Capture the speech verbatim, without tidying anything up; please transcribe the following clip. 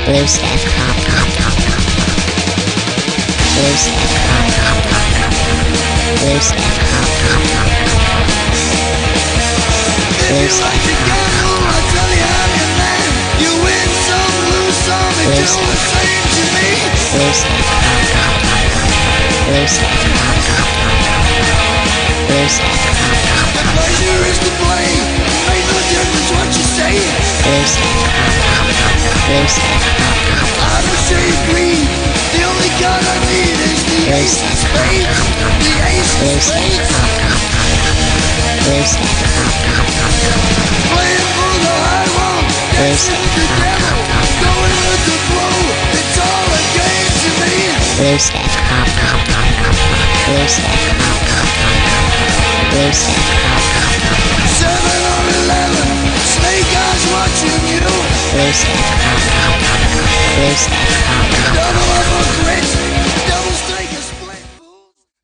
Blue Steph Cop Cop Cop Cop Blue Steph Cop Cop Cop Cop Blue Steph Cop Cop Cop Blue Steph Cop Cop Cop tell you I'm your man. You win some, lose some, and Blue do Steph the same to me. Blue Steph Cop Cop Cop Cop Blue Steph Cop Cop Cop Blue Steph Cop Cop The Cop pleasure is to play. Make no difference what you say. Blue Steph Cop Cop Cop Blue Steph Cop Cop I don't show you greed. The only card I need is the Blue ace of Steph Cop spades. Cop Cop The ace of Blue Steph spades. Cop Cop Cop Blue Steph Cop Cop Cop Playing for the high road. Blue Dancing Steph with the Cop devil. Cop Cop Going with the flow. It's all a game to me. Blue Steph Cop Cop Cop Blue Steph Cop Cop Cop Blue Steph Cop Cop Cop Seven or eleven. Snake eyes watching you. Blue Steph Cop Cop Cop Blue Steph Cop Cop Double up a grit.